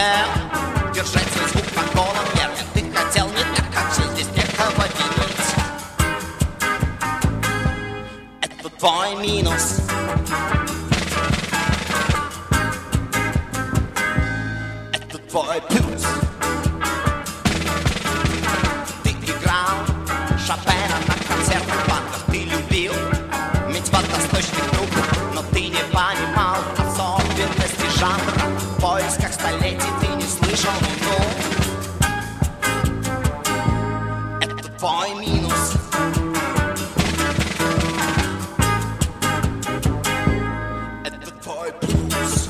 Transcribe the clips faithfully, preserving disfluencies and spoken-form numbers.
хотел держать свой звук по голом мерке. Ты хотел не так, как же здесь некого винить. Это твой минус. Это твой плюс. Ты играл Шопена на концертах, банках. Ты любил иметь водосточных труб, но ты не понимал особенности жанра. В поисках столетий ты не слышал, ну. Это твой минус. Это твой плюс.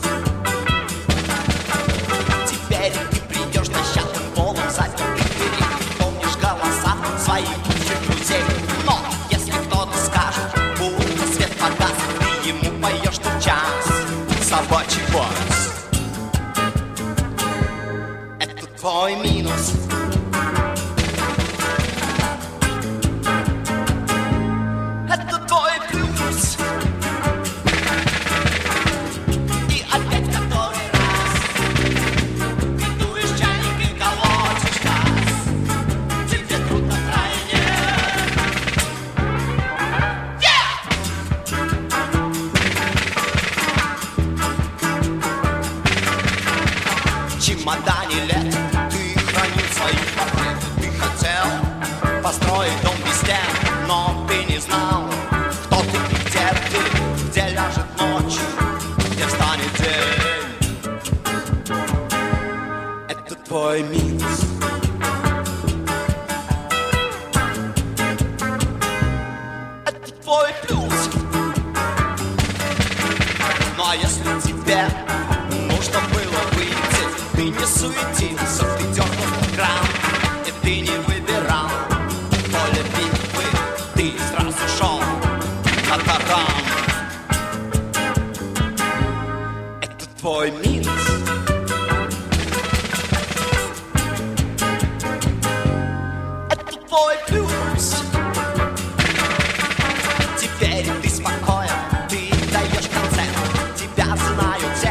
Теперь ты придешь нащатым полом задним, и ты помнишь голоса своих лучших друзей. Но если кто-то скажет, будто свет погас, ты ему поешь тот час собачий вальс. Это твой минус. Это твой плюс. И опять который раз ты дуешь чайник и колотишь газ. Тебе трудно втройне. В чемодане лет ты хранил свои портреты. Ты хотел построить дом без стен, но ты не знал, кто ты и где ты, где ляжет ночь, где встанет день. Это твой минус. Это твой плюс. Ну а если тебе нужно было выйти, ты не суетился, ты дернул кран, и ты не выбирал поле битвы, ты сразу шел на таран. Это твой минус. Это твой плюс. Теперь ты спокоен, ты даешь концерт, тебя знают все.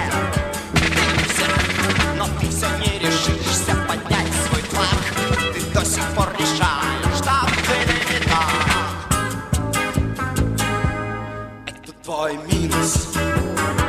Но ты все не решишься поднять свой флаг. Ты до сих пор решаешь, что было не так. Это твой минус.